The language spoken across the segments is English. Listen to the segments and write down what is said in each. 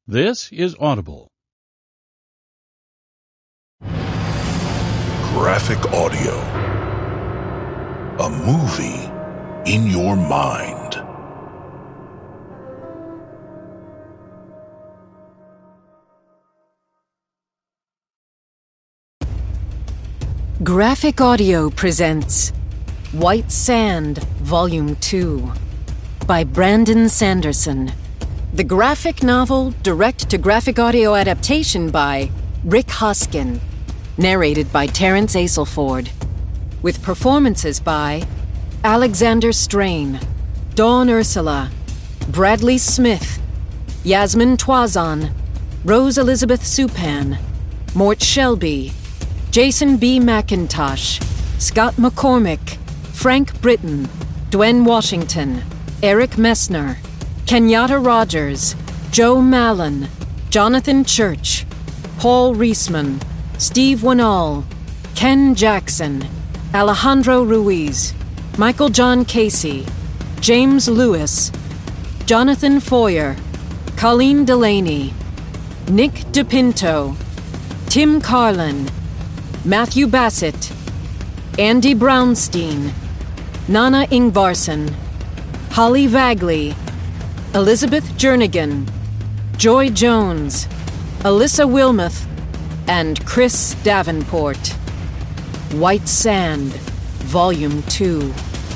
This is Audible. Graphic audio. A movie in your mind. Graphic Audio presents White Sand, Volume 2 by Brandon Sanderson. The graphic novel direct-to-graphic audio adaptation by Rick Hoskin. Narrated by Terrence Aselford. With performances by Alexander Strain, Dawn Ursula, Bradley Smith, Yasmin Twazan, Rose Elizabeth Supan, Mort Shelby, Jason B. McIntosh, Scott McCormick, Frank Britton, Dwayne Washington, Eric Messner, Kenyatta Rogers, Joe Mallon, Jonathan Church, Paul Reisman, Steve Winall, Ken Jackson, Alejandro Ruiz, Michael John Casey, James Lewis, Jonathan Foyer, Colleen Delaney, Nick DePinto, Tim Carlin, Matthew Bassett, Andy Brownstein, Nana Ingvarsson, Holly Vagley, Elizabeth Jernigan, Joy Jones, Alyssa Wilmoth, and Chris Davenport. White Sand, Volume 2.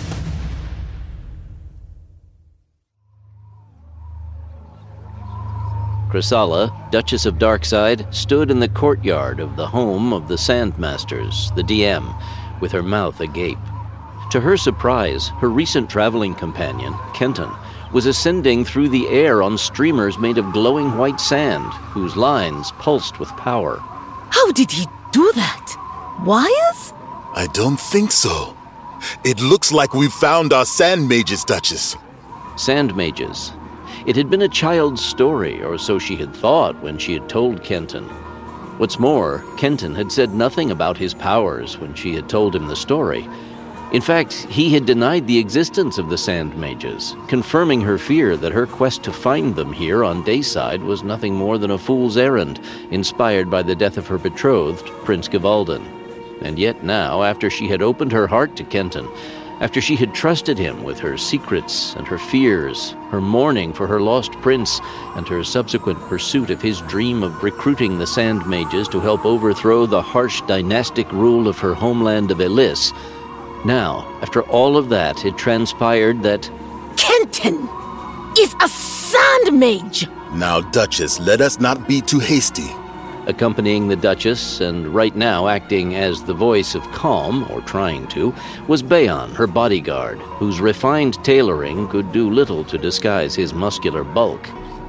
Chrysala, Duchess of Darkside, stood in the courtyard of the home of the Sandmasters, the DM, with her mouth agape. To her surprise, her recent traveling companion, Kenton, was ascending through the air on streamers made of glowing white sand, whose lines pulsed with power. How did he do that? Wires? I don't think so. It looks like we've found our sand mages, Duchess. Sand mages. It had been a child's story, or so she had thought when she had told Kenton. What's more, Kenton had said nothing about his powers when she had told him the story. In fact, he had denied the existence of the Sand Mages, confirming her fear that her quest to find them here on Dayside was nothing more than a fool's errand, inspired by the death of her betrothed, Prince Gavalden. And yet now, after she had opened her heart to Kenton, after she had trusted him with her secrets and her fears, her mourning for her lost prince, and her subsequent pursuit of his dream of recruiting the Sand Mages to help overthrow the harsh dynastic rule of her homeland of Elis, now, after all of that, it transpired that Kenton is a sand mage! Now, Duchess, let us not be too hasty. Accompanying the Duchess, and right now acting as the voice of calm, or trying to, was Bayon, her bodyguard, whose refined tailoring could do little to disguise his muscular bulk.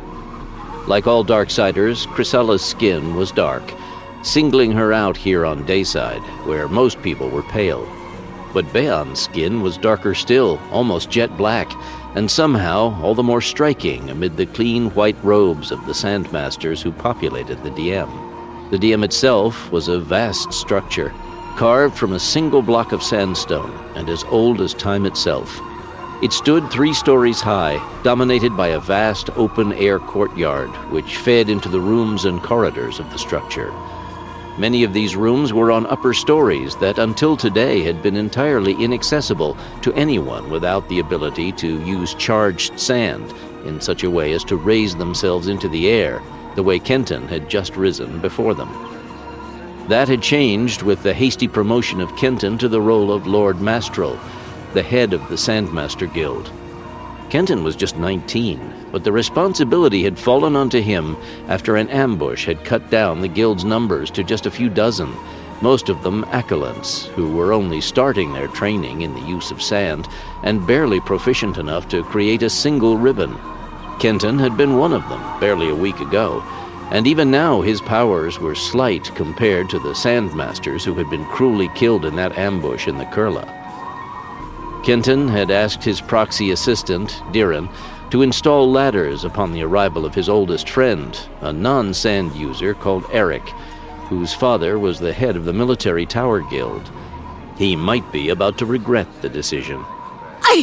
Like all Darksiders, Chrysala's skin was dark, singling her out here on Dayside, where most people were pale. But Bayon's skin was darker still, almost jet black, and somehow all the more striking amid the clean white robes of the Sandmasters who populated the DM. The DM itself was a vast structure, carved from a single block of sandstone and as old as time itself. It stood 3 stories high, dominated by a vast open-air courtyard, which fed into the rooms and corridors of the structure. Many of these rooms were on upper stories that until today had been entirely inaccessible to anyone without the ability to use charged sand in such a way as to raise themselves into the air, the way Kenton had just risen before them. That had changed with the hasty promotion of Kenton to the role of Lord Mastral, the head of the Sandmaster Guild. Kenton was just 19, but the responsibility had fallen onto him after an ambush had cut down the guild's numbers to just a few dozen, most of them acolytes, who were only starting their training in the use of sand and barely proficient enough to create a single ribbon. Kenton had been one of them barely a week ago, and even now his powers were slight compared to the Sandmasters who had been cruelly killed in that ambush in the Kurla. Kenton had asked his proxy assistant, Diran, to install ladders upon the arrival of his oldest friend, a non-sand user called Eric, whose father was the head of the military tower guild. He might be about to regret the decision.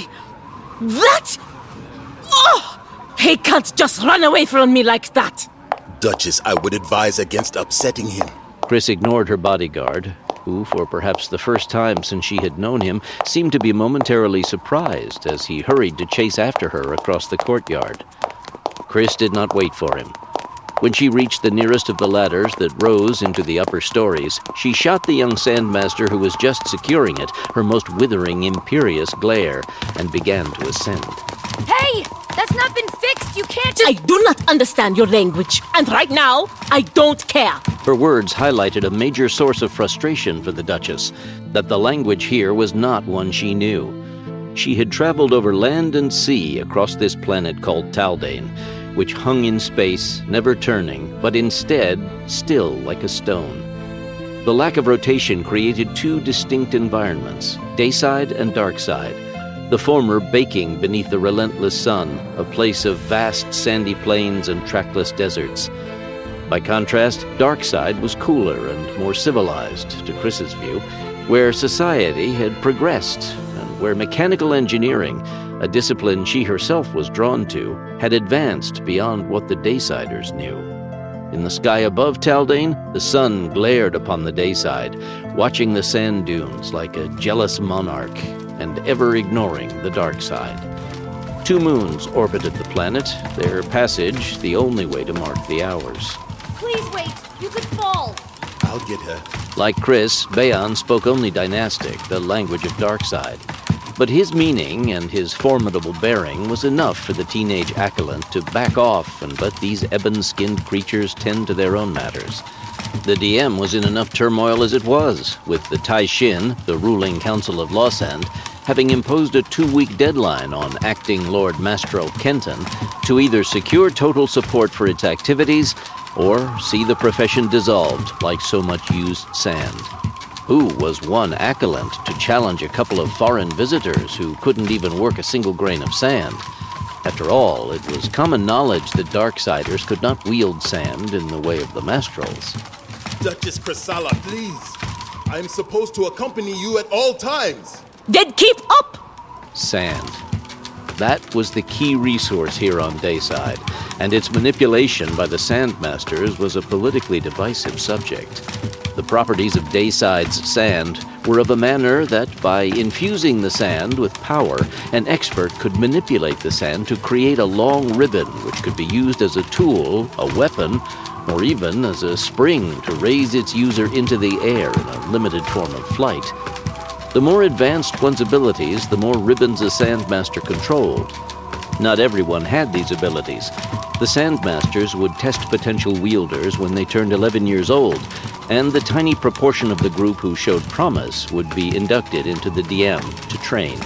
That? Oh! He can't just run away from me like that! Duchess, I would advise against upsetting him. Chris ignored her bodyguard, who, for perhaps the first time since she had known him, seemed to be momentarily surprised as he hurried to chase after her across the courtyard. Chris did not wait for him. When she reached the nearest of the ladders that rose into the upper stories, she shot the young Sandmaster who was just securing it her most withering, imperious glare, and began to ascend. Hey! That's not been fixed! You can't just— I do not understand your language, and right now, I don't care. Her words highlighted a major source of frustration for the Duchess, that the language here was not one she knew. She had traveled over land and sea across this planet called Taldane, which hung in space, never turning, but instead still like a stone. The lack of rotation created two distinct environments, dayside and darkside, the former baking beneath the relentless sun, a place of vast sandy plains and trackless deserts. By contrast, Darkside was cooler and more civilized, to Chris's view, where society had progressed and where mechanical engineering, a discipline she herself was drawn to, had advanced beyond what the Daysiders knew. In the sky above Taldane, the sun glared upon the Dayside, watching the sand dunes like a jealous monarch, and ever ignoring the dark side. 2 moons orbited the planet, their passage the only way to mark the hours. Please wait! You could fall! I'll get her. Like Chris, Bayon spoke only Dynastic, the language of Darkside. But his meaning and his formidable bearing was enough for the teenage Achelant to back off and let these ebon-skinned creatures tend to their own matters. The DM was in enough turmoil as it was, with the Tai Shin, the ruling council of Losand, having imposed a 2-week deadline on acting Lord Mastrel Kenton to either secure total support for its activities or see the profession dissolved like so much used sand. Who was one Achelant to challenge a couple of foreign visitors who couldn't even work a single grain of sand? After all, it was common knowledge that Darksiders could not wield sand in the way of the Mastrels. Duchess Chrysala, please. I'm supposed to accompany you at all times. Then keep up! Sand. That was the key resource here on Dayside, and its manipulation by the Sandmasters was a politically divisive subject. The properties of Dayside's sand were of a manner that, by infusing the sand with power, an expert could manipulate the sand to create a long ribbon which could be used as a tool, a weapon, or even as a spring to raise its user into the air in a limited form of flight. The more advanced one's abilities, the more ribbons a Sandmaster controlled. Not everyone had these abilities. The Sandmasters would test potential wielders when they turned 11 years old, and the tiny proportion of the group who showed promise would be inducted into the DM to train.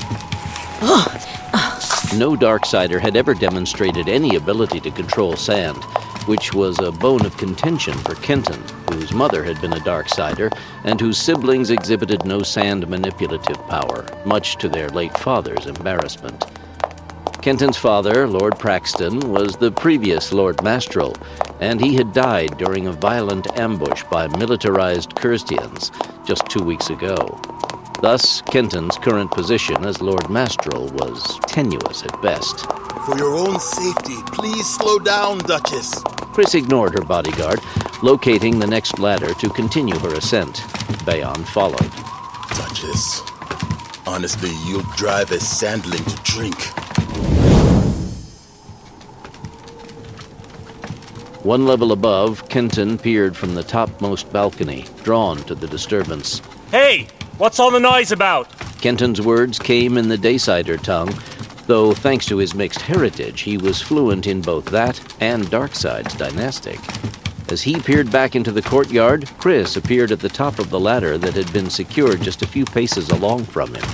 No Darksider had ever demonstrated any ability to control sand, which was a bone of contention for Kenton, whose mother had been a Darksider, and whose siblings exhibited no sand manipulative power, much to their late father's embarrassment. Kenton's father, Lord Praxton, was the previous Lord Mastrel, and he had died during a violent ambush by militarized Kerstians just 2 weeks ago. Thus, Kenton's current position as Lord Mastrel was tenuous at best. For your own safety, please slow down, Duchess. Chris ignored her bodyguard, locating the next ladder to continue her ascent. Bayon followed. Duchess, honestly, you'll drive a sandling to drink. One level above, Kenton peered from the topmost balcony, drawn to the disturbance. Hey! What's all the noise about? Kenton's words came in the Daysider tongue, though thanks to his mixed heritage, he was fluent in both that and Darkside's Dynastic. As he peered back into the courtyard, Chris appeared at the top of the ladder that had been secured just a few paces along from him.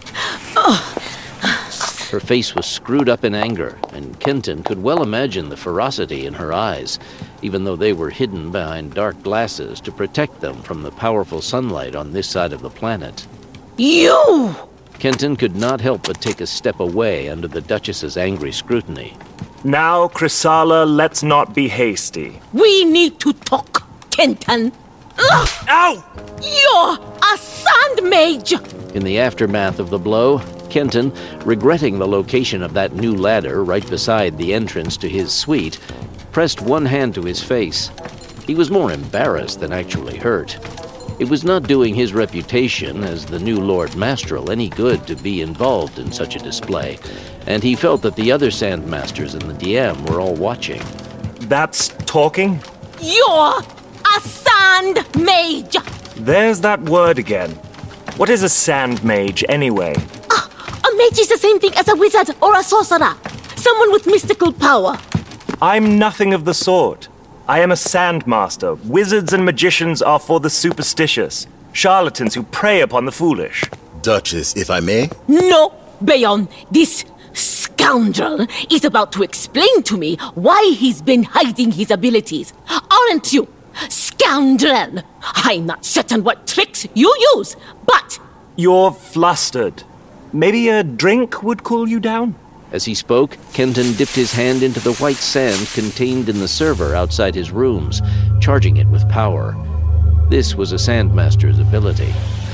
Her face was screwed up in anger, and Kenton could well imagine the ferocity in her eyes, even though they were hidden behind dark glasses to protect them from the powerful sunlight on this side of the planet. You! Kenton could not help but take a step away under the Duchess's angry scrutiny. Now, Chrysala, let's not be hasty. We need to talk, Kenton. Ugh! Ow! You're a sand mage! In the aftermath of the blow, Kenton, regretting the location of that new ladder right beside the entrance to his suite, pressed one hand to his face. He was more embarrassed than actually hurt. It was not doing his reputation as the new Lord Mastral any good to be involved in such a display, and he felt that the other Sandmasters and the DM were all watching. That's talking? You're a sand mage! There's that word again. What is a sand mage, anyway? A mage is the same thing as a wizard or a sorcerer. Someone with mystical power. I'm nothing of the sort. I am a sandmaster. Wizards and magicians are for the superstitious. Charlatans who prey upon the foolish. Duchess, if I may? No, Bayon, this scoundrel is about to explain to me why he's been hiding his abilities. Aren't you? Scoundrel! I'm not certain what tricks you use, but... You're flustered. Maybe a drink would cool you down? As he spoke, Kenton dipped his hand into the white sand contained in the server outside his rooms, charging it with power. This was a Sandmaster's ability.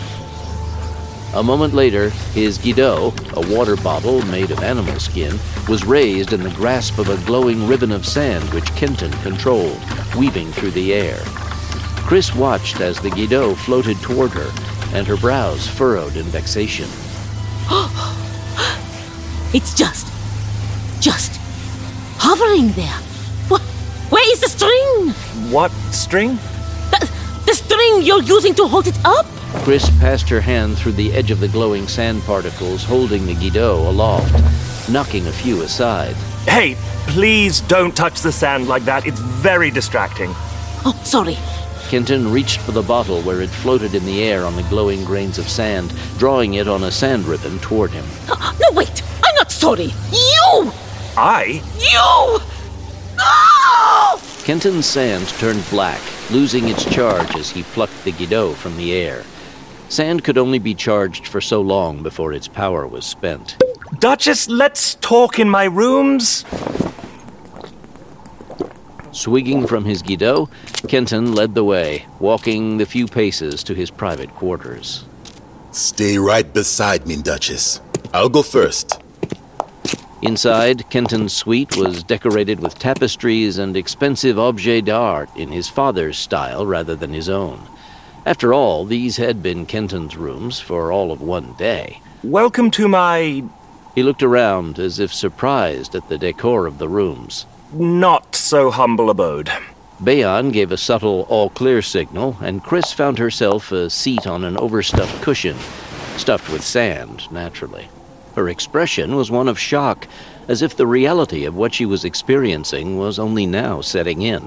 A moment later, his guidot, a water bottle made of animal skin, was raised in the grasp of a glowing ribbon of sand which Kenton controlled, weaving through the air. Chris watched as the guidot floated toward her, and her brows furrowed in vexation. It's just hovering there. Where is the string? What string? The string you're using to hold it up? Chris passed her hand through the edge of the glowing sand particles, holding the guidot aloft, knocking a few aside. Hey, please don't touch the sand like that. It's very distracting. Oh, sorry. Kenton reached for the bottle where it floated in the air on the glowing grains of sand, drawing it on a sand ribbon toward him. No, wait! I'm not sorry! You! I? You! No! Kenton's sand turned black, losing its charge as he plucked the guidot from the air. Sand could only be charged for so long before its power was spent. Duchess, let's talk in my rooms. Swigging from his guidot, Kenton led the way, walking the few paces to his private quarters. Stay right beside me, Duchess. I'll go first. Inside, Kenton's suite was decorated with tapestries and expensive objets d'art in his father's style rather than his own. After all, these had been Kenton's rooms for all of one day. Welcome to my... He looked around as if surprised at the decor of the rooms. not-so-humble abode. Bayon gave a subtle all-clear signal, and Chris found herself a seat on an overstuffed cushion, stuffed with sand, naturally. Her expression was one of shock, as if the reality of what she was experiencing was only now setting in.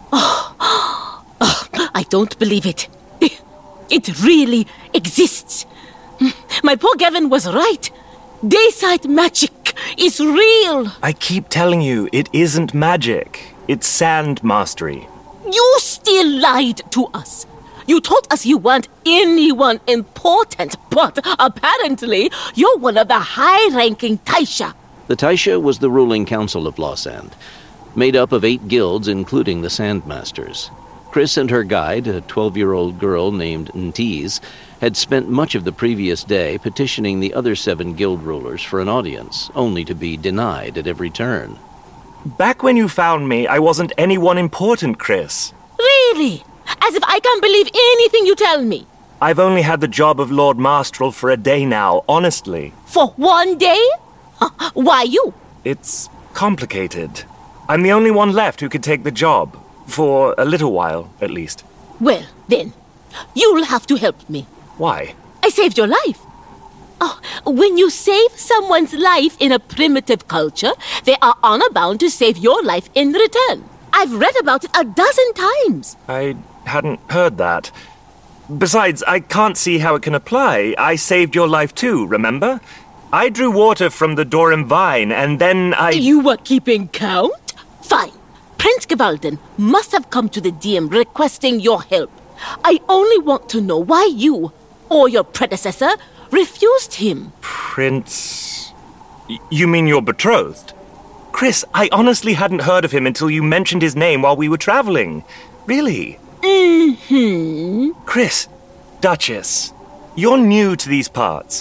I don't believe it. It really exists. My poor Gavin was right. Dayside magic is real. I keep telling you, it isn't magic. It's sand mastery. You still lied to us. You told us you weren't anyone important, but apparently you're one of the high-ranking Taisha. The Taisha was the ruling council of Lossand, made up of 8 guilds, including the Sandmasters. Chris and her guide, a 12-year-old girl named Ntiz, had spent much of the previous day petitioning the other 7 guild rulers for an audience, only to be denied at every turn. Back when you found me, I wasn't anyone important, Chris. Really? As if I can't believe anything you tell me. I've only had the job of Lord Mastral for a day now, honestly. For one day? Why you? It's complicated. I'm the only one left who could take the job. For a little while, at least. Well, then, you'll have to help me. Why? I saved your life. Oh, when you save someone's life in a primitive culture, they are honor-bound to save your life in return. I've read about it 12 times. I hadn't heard that. Besides, I can't see how it can apply. I saved your life too, remember? I drew water from the Dorim vine, and then I... You were keeping count? Fine. Prince Gewalden must have come to the DM requesting your help. I only want to know why you, or your predecessor, refused him. Prince... You mean your betrothed? Chris, I honestly hadn't heard of him until you mentioned his name while we were traveling. Really? Mm-hmm. Chris, Duchess, you're new to these parts.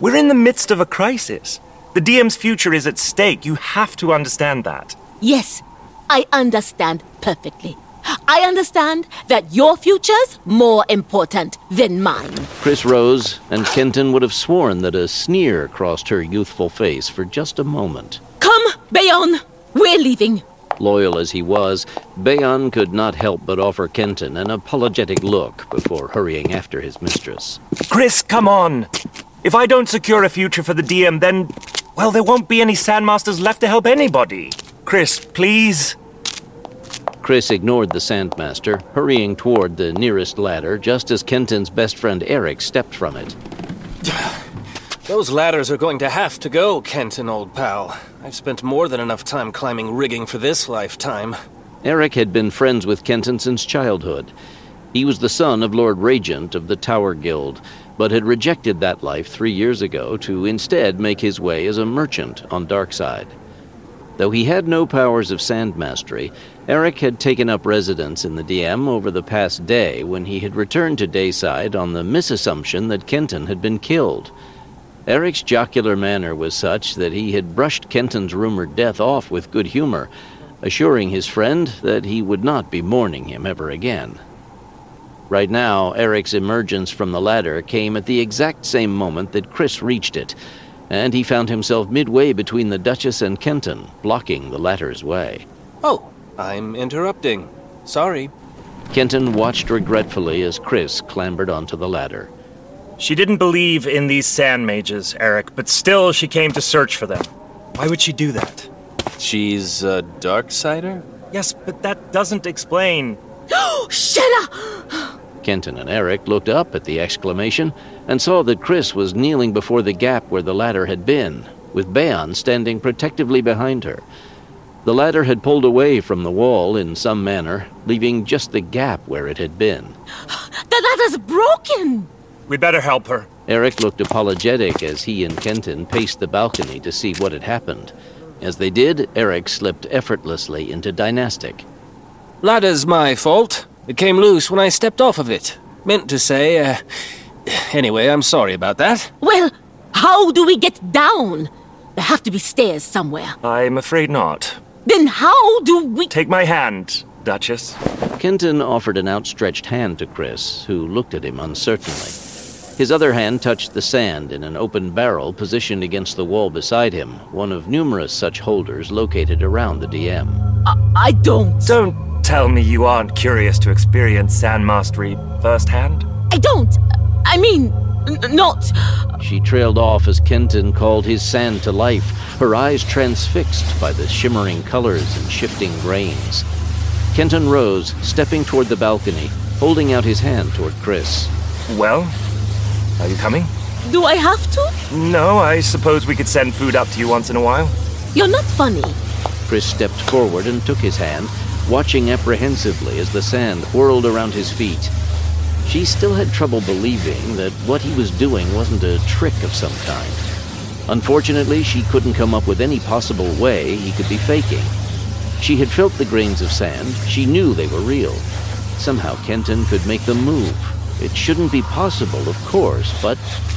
We're in the midst of a crisis. The DM's future is at stake. You have to understand that. Yes, I understand perfectly. I understand that your future's more important than mine. Chris rose, and Kenton would have sworn that a sneer crossed her youthful face for just a moment. Come, Bayon. We're leaving. Loyal as he was, Bayon could not help but offer Kenton an apologetic look before hurrying after his mistress. Chris, come on! If I don't secure a future for the DM, then, well, there won't be any Sandmasters left to help anybody. Chris, please? Chris ignored the Sandmaster, hurrying toward the nearest ladder just as Kenton's best friend Eric stepped from it. Those ladders are going to have to go, Kenton, old pal. I've spent more than enough time climbing rigging for this lifetime. Eric had been friends with Kenton since childhood. He was the son of Lord Regent of the Tower Guild, but had rejected that life 3 years ago to instead make his way as a merchant on Darkside. Though he had no powers of sandmastery, Eric had taken up residence in the DM over the past day when he had returned to Dayside on the misassumption that Kenton had been killed. Eric's jocular manner was such that he had brushed Kenton's rumored death off with good humor, assuring his friend that he would not be mourning him ever again. Right now, Eric's emergence from the ladder came at the exact same moment that Chris reached it, and he found himself midway between the Duchess and Kenton, blocking the latter's way. Oh, I'm interrupting. Sorry. Kenton watched regretfully as Chris clambered onto the ladder. She didn't believe in these sand mages, Eric, but still she came to search for them. Why would she do that? She's a Darksider? Yes, but that doesn't explain. Shella! Kenton and Eric looked up at the exclamation and saw that Chris was kneeling before the gap where the ladder had been, with Bayon standing protectively behind her. The ladder had pulled away from the wall in some manner, leaving just the gap where it had been. The ladder's broken! We better help her. Eric looked apologetic as he and Kenton paced the balcony to see what had happened. As they did, Eric slipped effortlessly into Dynastic. Ladder's my fault. It came loose when I stepped off of it. Meant to say, Anyway, I'm sorry about that. Well, how do we get down? There have to be stairs somewhere. I'm afraid not. Then how do we... Take my hand, Duchess. Kenton offered an outstretched hand to Chris, who looked at him uncertainly. His other hand touched the sand in an open barrel positioned against the wall beside him, one of numerous such holders located around the DM. I don't... Don't tell me you aren't curious to experience sand mastery firsthand. I don't. I mean, not... She trailed off as Kenton called his sand to life, her eyes transfixed by the shimmering colors and shifting grains. Kenton rose, stepping toward the balcony, holding out his hand toward Chris. Well, are you coming? Do I have to? No, I suppose we could send food up to you once in a while. You're not funny. Chris stepped forward and took his hand, watching apprehensively as the sand whirled around his feet. She still had trouble believing that what he was doing wasn't a trick of some kind. Unfortunately, she couldn't come up with any possible way he could be faking. She had felt the grains of sand. She knew they were real. Somehow Kenton could make them move. It shouldn't be possible, of course, but...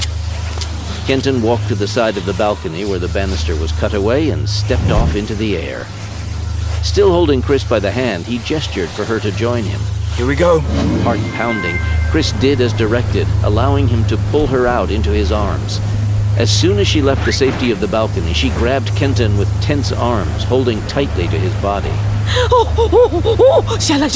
Kenton walked to the side of the balcony where the banister was cut away and stepped off into the air. Still holding Chris by the hand, he gestured for her to join him. Here we go. Heart pounding, Chris did as directed, allowing him to pull her out into his arms. As soon as she left the safety of the balcony, she grabbed Kenton with tense arms, holding tightly to his body. Shalla.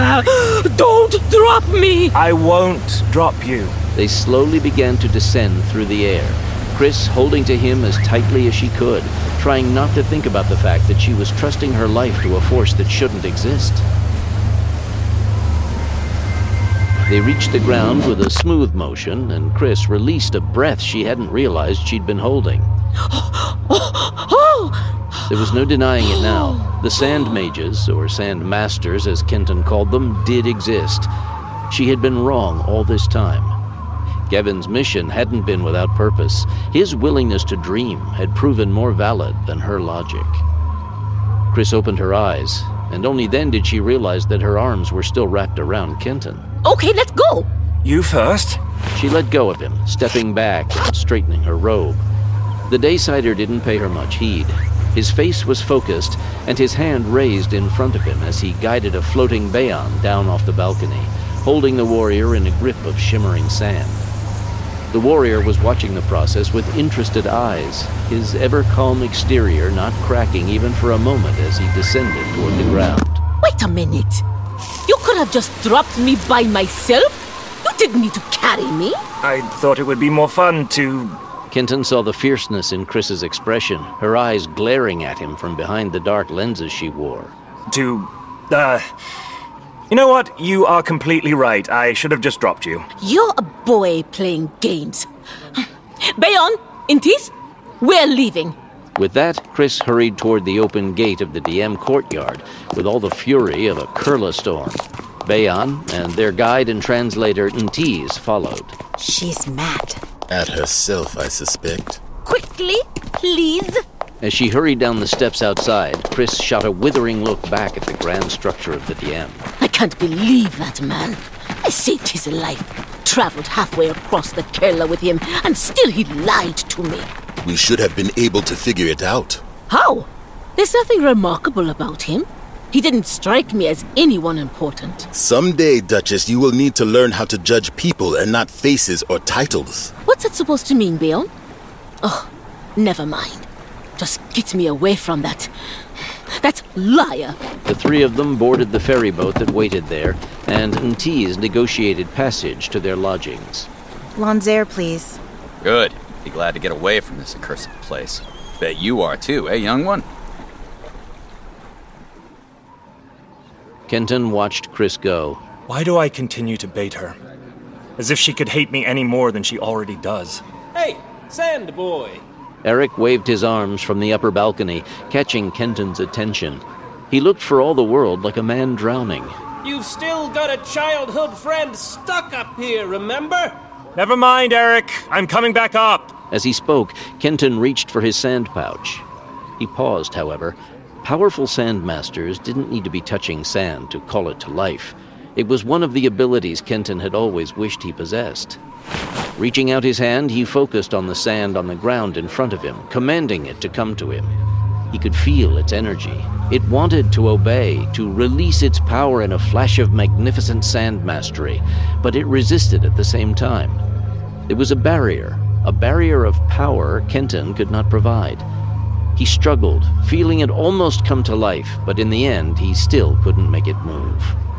Don't drop me! I won't drop you. They slowly began to descend through the air, Chris holding to him as tightly as she could, trying not to think about the fact that she was trusting her life to a force that shouldn't exist. They reached the ground with a smooth motion, and Chris released a breath she hadn't realized she'd been holding. There was no denying it now. The Sand Mages, or Sand Masters as Kenton called them, did exist. She had been wrong all this time. Gavin's mission hadn't been without purpose. His willingness to dream had proven more valid than her logic. Chris opened her eyes, and only then did she realize that her arms were still wrapped around Kenton. Okay, let's go! You first. She She let go of him, stepping back and straightening her robe. The Daysider didn't pay her much heed. His face was focused, and his hand raised in front of him as he guided a floating Bayon down off the balcony, holding the warrior in a grip of shimmering sand. The warrior was watching the process with interested eyes, his ever-calm exterior not cracking even for a moment as he descended toward the ground. Wait a minute. You could have just dropped me by myself? You didn't need to carry me. I thought it would be more fun to... Kenton saw the fierceness in Chris's expression, her eyes glaring at him from behind the dark lenses she wore. You know what? You are completely right. I should have just dropped you. You're a boy playing games. Bayon, Intis, we're leaving. With that, Chris hurried toward the open gate of the DM courtyard with all the fury of a Kurla storm. Bayon and their guide and translator Intis followed. She's mad. At herself, I suspect. Quickly, please. As she hurried down the steps outside, Chris shot a withering look back at the grand structure of the DM. I can't believe that man. I saved his life, traveled halfway across the Kerala with him, and still he lied to me. We should have been able to figure it out. How? There's nothing remarkable about him. He didn't strike me as anyone important. Someday, Duchess, you will need to learn how to judge people and not faces or titles. What's that supposed to mean, Bayon? Oh, never mind. Just get me away from that liar. The three of them boarded the ferry boat that waited there, and Intis negotiated passage to their lodgings. Lanzair, please. Good. Be glad to get away from this accursed place. Bet you are too, eh, young one? Kenton watched Chris go. Why do I continue to bait her? As if she could hate me any more than she already does. Hey, Sand Boy! Eric waved his arms from the upper balcony, catching Kenton's attention. He looked for all the world like a man drowning. You've still got a childhood friend stuck up here, remember? Never mind, Eric. I'm coming back up. As he spoke, Kenton reached for his sand pouch. He paused, however. Powerful sandmasters didn't need to be touching sand to call it to life. It was one of the abilities Kenton had always wished he possessed. Reaching out his hand, he focused on the sand on the ground in front of him, commanding it to come to him. He could feel its energy. It wanted to obey, to release its power in a flash of magnificent sand mastery, but it resisted at the same time. There was a barrier of power Kenton could not provide. He struggled, feeling it almost come to life, but in the end, he still couldn't make it move.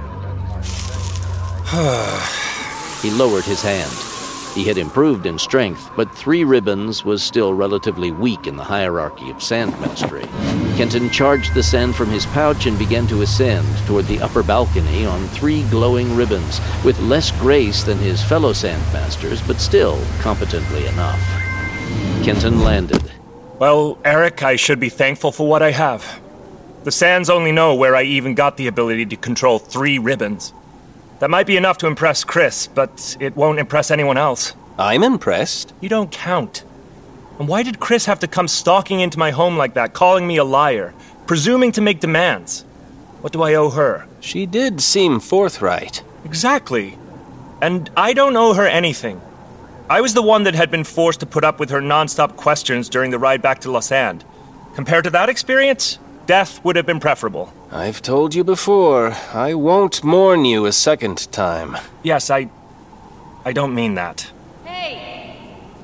He lowered his hand. He had improved in strength, but 3 ribbons was still relatively weak in the hierarchy of sand mastery. Kenton charged the sand from his pouch and began to ascend toward the upper balcony on 3 glowing ribbons, with less grace than his fellow sandmasters, but still competently enough. Kenton landed. Well, Eric, I should be thankful for what I have. The sands only know where I even got the ability to control 3 ribbons. That might be enough to impress Chris, but it won't impress anyone else. I'm impressed. You don't count. And why did Chris have to come stalking into my home like that, calling me a liar, presuming to make demands? What do I owe her? She did seem forthright. Exactly. And I don't owe her anything. I was the one that had been forced to put up with her non-stop questions during the ride back to Lausanne. Compared to that experience, death would have been preferable. I've told you before, I won't mourn you a second time. Yes, I don't mean that. Hey!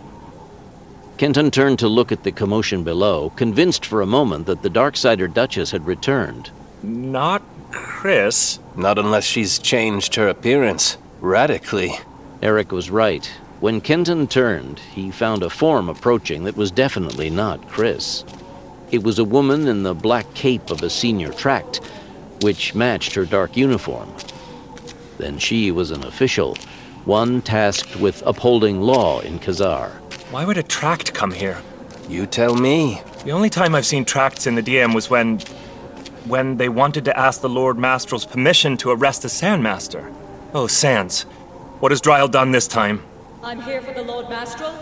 Kenton turned to look at the commotion below, convinced for a moment that the Darksider Duchess had returned. Not Chris. Not unless she's changed her appearance. Radically. Eric was right. When Kenton turned, he found a form approaching that was definitely not Chris. It was a woman in the black cape of a senior tract, which matched her dark uniform. Then she was an official, one tasked with upholding law in Khazar. Why would a tract come here? You tell me. The only time I've seen tracts in the DM was when they wanted to ask the Lord Mastral's permission to arrest a Sandmaster. Oh, Sands. What has Dryle done this time? I'm here for the Lord Mastral.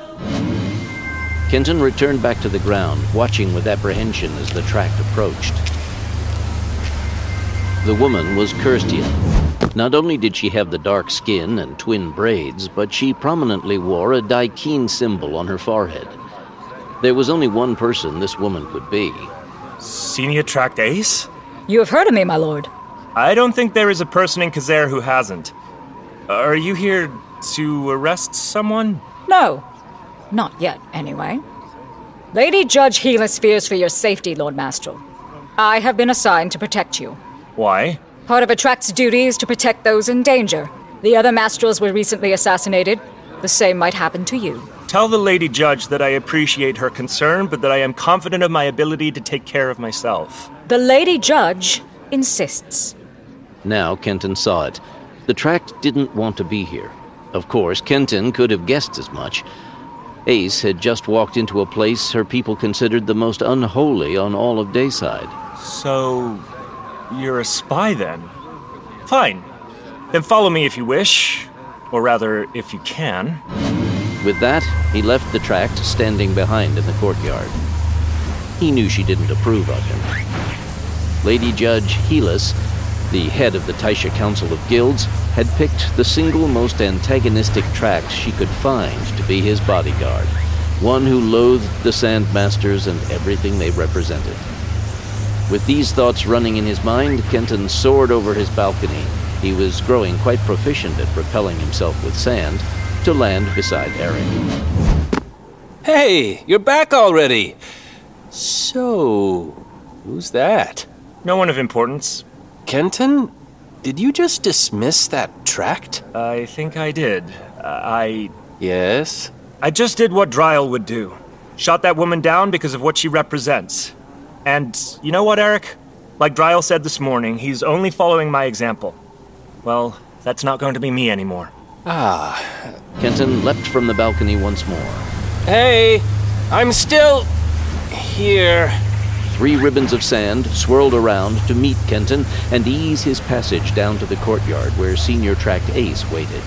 Kenton returned back to the ground, watching with apprehension as the tract approached. The woman was Kirstian. Not only did she have the dark skin and twin braids, but she prominently wore a Daikin symbol on her forehead. There was only one person this woman could be. Senior Tract Ace? You have heard of me, my lord. I don't think there is a person in Kazare who hasn't. Are you here to arrest someone? No. Not yet, anyway. Lady Judge Helis fears for your safety, Lord Mastral. I have been assigned to protect you. Why? Part of Attract's duty is to protect those in danger. The other Mastrals were recently assassinated. The same might happen to you. Tell the Lady Judge that I appreciate her concern, but that I am confident of my ability to take care of myself. The Lady Judge insists. Now Kenton saw it. The Tract didn't want to be here. Of course, Kenton could have guessed as much. Ace had just walked into a place her people considered the most unholy on all of Dayside. So, you're a spy then? Fine. Then follow me if you wish. Or rather, if you can. With that, he left the Tract standing behind in the courtyard. He knew she didn't approve of him. Lady Judge Helis, the head of the Taisha Council of Guilds, had picked the single most antagonistic Tract she could find to be his bodyguard, one who loathed the Sandmasters and everything they represented. With these thoughts running in his mind, Kenton soared over his balcony. He was growing quite proficient at propelling himself with sand, to land beside Eric. Hey, you're back already! So, who's that? No one of importance. Kenton? Did you just dismiss that Tract? I think I did. Yes? I just did what Dryle would do. Shot that woman down because of what she represents. And you know what, Eric? Like Dryle said this morning, he's only following my example. Well, that's not going to be me anymore. Kenton leapt from the balcony once more. Hey, I'm still here. 3 ribbons of sand swirled around to meet Kenton and ease his passage down to the courtyard where Senior Tract Ace waited.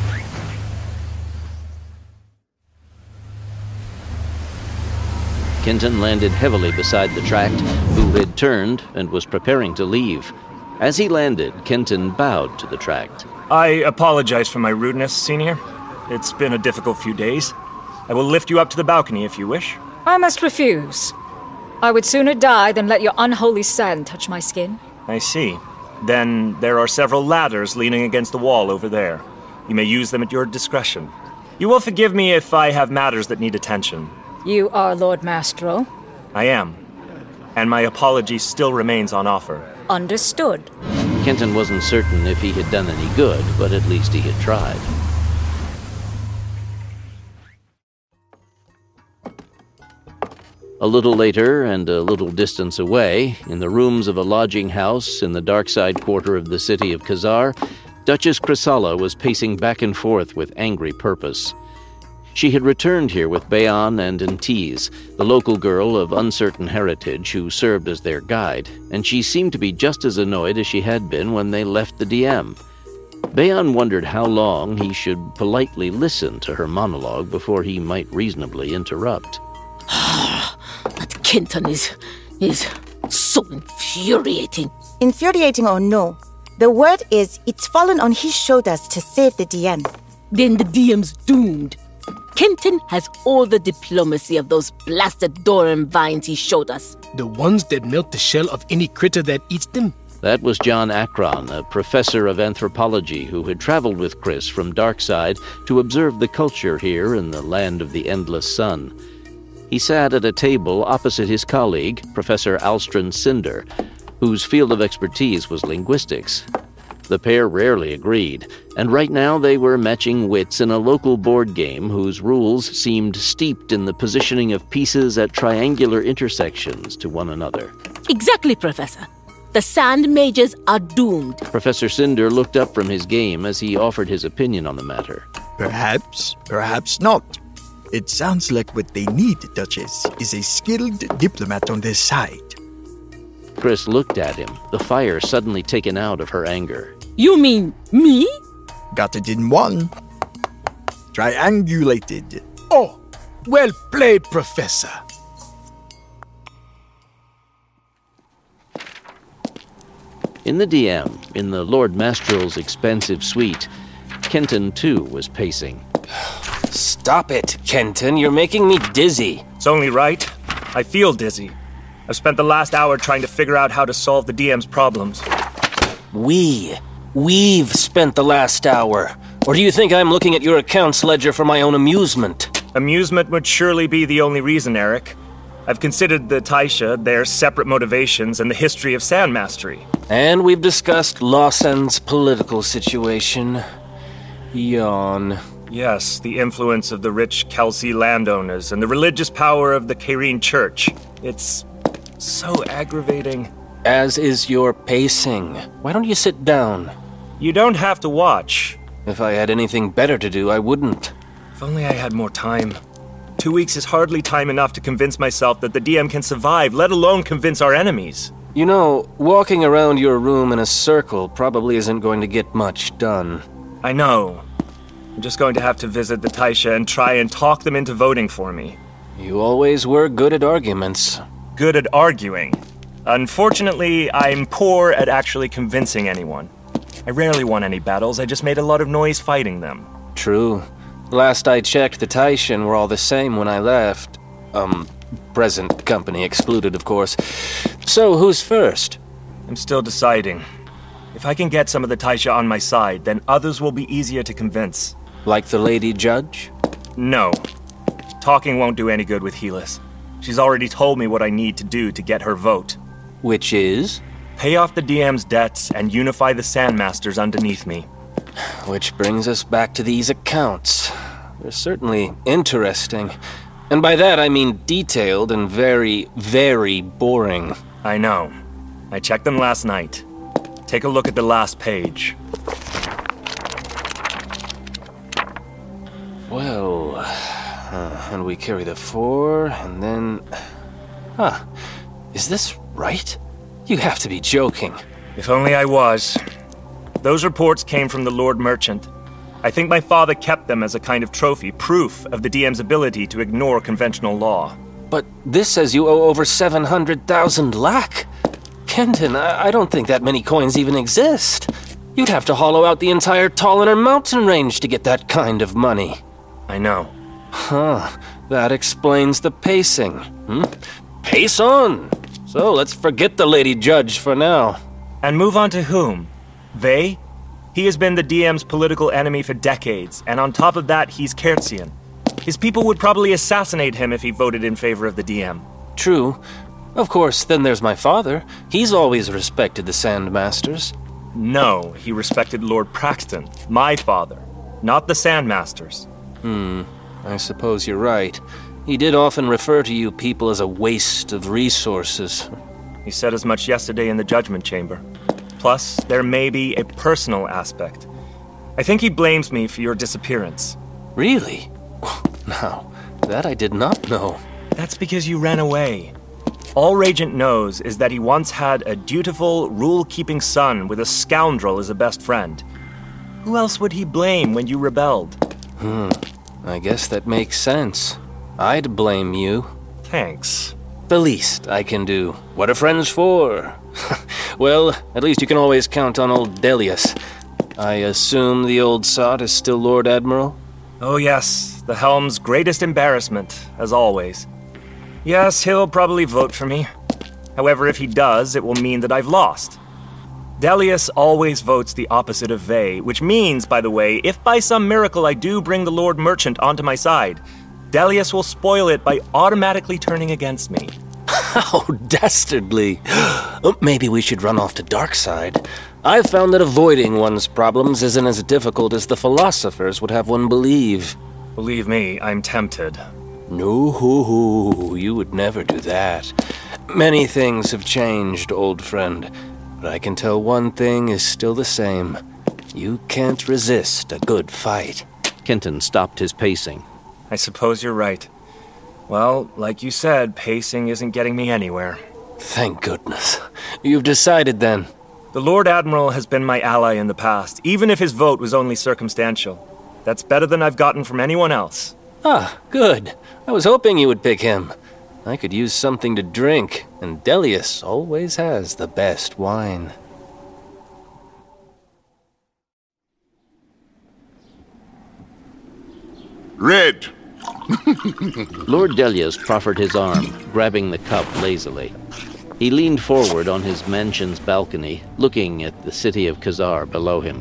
Kenton landed heavily beside the Tract, who had turned and was preparing to leave. As he landed, Kenton bowed to the Tract. I apologize for my rudeness, Senior. It's been a difficult few days. I will lift you up to the balcony if you wish. I must refuse. I would sooner die than let your unholy sand touch my skin. I see. Then there are several ladders leaning against the wall over there. You may use them at your discretion. You will forgive me if I have matters that need attention. You are Lord Mastro? I am. And my apology still remains on offer. Understood. Kenton wasn't certain if he had done any good, but at least he had tried. A little later, and a little distance away, in the rooms of a lodging house in the dark side quarter of the city of Kazare, Duchess Chrysalla was pacing back and forth with angry purpose. She had returned here with Bayon and Antiz, the local girl of uncertain heritage who served as their guide, and she seemed to be just as annoyed as she had been when they left the DM. Bayon wondered how long he should politely listen to her monologue before he might reasonably interrupt. That Kenton is so infuriating. Infuriating or no, the word is it's fallen on his shoulders to save the DM. Then the DM's doomed. Kenton has all the diplomacy of those blasted Doran vines he showed us. The ones that melt the shell of any critter that eats them? That was John Akron, a professor of anthropology who had traveled with Chris from Darkside to observe the culture here in the land of the endless sun. He sat at a table opposite his colleague, Professor Alstrand Cinder, whose field of expertise was linguistics. The pair rarely agreed, and right now they were matching wits in a local board game whose rules seemed steeped in the positioning of pieces at triangular intersections to one another. Exactly, Professor. The Sand Mages are doomed. Professor Cinder looked up from his game as he offered his opinion on the matter. Perhaps, perhaps not. It sounds like what they need, Duchess, is a skilled diplomat on their side. Chris looked at him, the fire suddenly taken out of her anger. You mean me? Got it in one. Triangulated. Oh, well played, Professor. In the DM, in the Lord Mastral's expensive suite, Kenton, too, was pacing. Stop it, Kenton. You're making me dizzy. It's only right. I feel dizzy. I've spent the last hour trying to figure out how to solve the DM's problems. We've spent the last hour. Or do you think I'm looking at your accounts ledger for my own amusement? Amusement would surely be the only reason, Eric. I've considered the Taisha, their separate motivations, and the history of sand mastery. And we've discussed Lawson's political situation. Yawn. Yes, the influence of the rich Kelsey landowners and the religious power of the Kyrene Church. It's so aggravating. As is your pacing. Why don't you sit down? You don't have to watch. If I had anything better to do, I wouldn't. If only I had more time. 2 weeks is hardly time enough to convince myself that the DM can survive, let alone convince our enemies. You know, walking around your room in a circle probably isn't going to get much done. I know. I'm just going to have to visit the Taisha and try and talk them into voting for me. You always were good at arguments. Good at arguing. Unfortunately, I'm poor at actually convincing anyone. I rarely won any battles, I just made a lot of noise fighting them. True. Last I checked, the Taishan were all the same when I left. Present company excluded, of course. So, who's first? I'm still deciding. If I can get some of the Taisha on my side, then others will be easier to convince. Like the Lady Judge? No. Talking won't do any good with Helis. She's already told me what I need to do to get her vote. Which is? Pay off the DM's debts and unify the Sandmasters underneath me. Which brings us back to these accounts. They're certainly interesting. And by that I mean detailed and very, very boring. I know. I checked them last night. Take a look at the last page. Well, and we carry the 4, and then... is this right? You have to be joking. If only I was. Those reports came from the Lord Merchant. I think my father kept them as a kind of trophy, proof of the DM's ability to ignore conventional law. But this says you owe over 700,000 lac. Kenton, I don't think that many coins even exist. You'd have to hollow out the entire Talliner mountain range to get that kind of money. I know. That explains the pacing. Pace on! So let's forget the Lady Judge for now. And move on to whom? Vey? He has been the DM's political enemy for decades, and on top of that, he's Kertsian. His people would probably assassinate him if he voted in favor of the DM. True. Of course, then there's my father. He's always respected the Sandmasters. No, he respected Lord Praxton, my father, not the Sandmasters. I suppose you're right. He did often refer to you people as a waste of resources. He said as much yesterday in the Judgment Chamber. Plus, there may be a personal aspect. I think he blames me for your disappearance. Really? Now, that I did not know. That's because you ran away. All Regent knows is that he once had a dutiful, rule-keeping son with a scoundrel as a best friend. Who else would he blame when you rebelled? I guess that makes sense. I'd blame you. Thanks. The least I can do. What are friends for? Well, at least you can always count on old Delius. I assume the old sot is still Lord Admiral? Oh yes, the Helm's greatest embarrassment, as always. Yes, he'll probably vote for me. However, if he does, it will mean that I've lost. Delius always votes the opposite of Vey, which means, by the way, if by some miracle I do bring the Lord Merchant onto my side, Delius will spoil it by automatically turning against me. How dastardly. Maybe we should run off to Darkside. I've found that avoiding one's problems isn't as difficult as the philosophers would have one believe. Believe me, I'm tempted. No, you would never do that. Many things have changed, old friend. But I can tell one thing is still the same. You can't resist a good fight. Kenton stopped his pacing. I suppose you're right. Well, like you said, pacing isn't getting me anywhere. Thank goodness. You've decided then. The Lord Admiral has been my ally in the past, even if his vote was only circumstantial. That's better than I've gotten from anyone else. Good. I was hoping you would pick him. I could use something to drink, and Delius always has the best wine. Red. Lord Delius proffered his arm, grabbing the cup lazily. He leaned forward on his mansion's balcony, looking at the city of Khazar below him.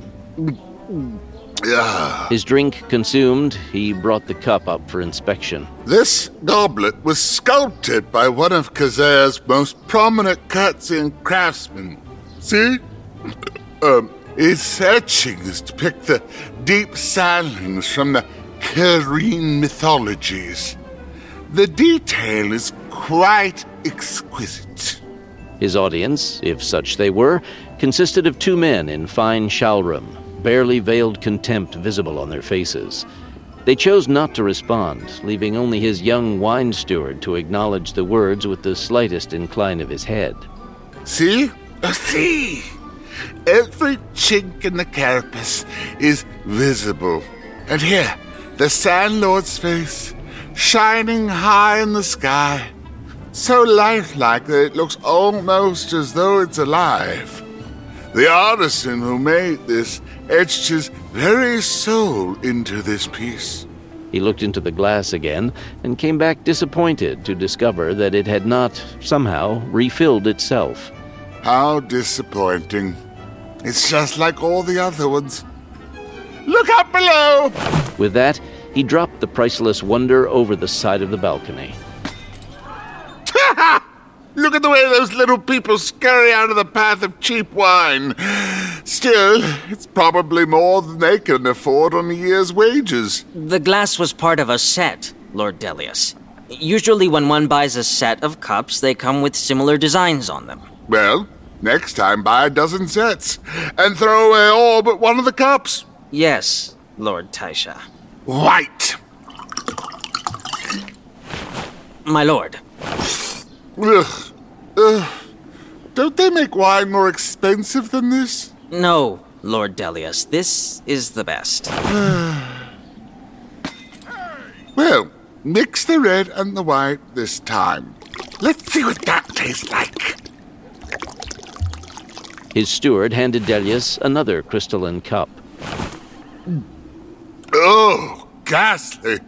His drink consumed, he brought the cup up for inspection. This goblet was sculpted by one of Khazar's most prominent Khertzian craftsmen. See? Its etchings depict the deep sandings from the Kyrene mythologies. The detail is quite exquisite. His audience, if such they were, consisted of two men in fine shalrum, barely veiled contempt visible on their faces. They chose not to respond, leaving only his young wine steward to acknowledge the words with the slightest incline of his head. See? See! Every chink in the carapace is visible. And here, the Sand Lord's face, shining high in the sky. So lifelike that it looks almost as though it's alive. The artisan who made this etched his very soul into this piece. He looked into the glass again and came back disappointed to discover that it had not, somehow, refilled itself. How disappointing. It's just like all the other ones. Look up below! With that, he dropped the priceless wonder over the side of the balcony. Look at the way those little people scurry out of the path of cheap wine. Still, it's probably more than they can afford on a year's wages. The glass was part of a set, Lord Delius. Usually when one buys a set of cups, they come with similar designs on them. Well, next time buy a dozen sets, and throw away all but one of the cups. Yes, Lord Taisha. White. My lord. Don't they make wine more expensive than this? No, Lord Delius. This is the best. Well, mix the red and the white this time. Let's see what that tastes like. His steward handed Delius another crystalline cup. Oh, ghastly.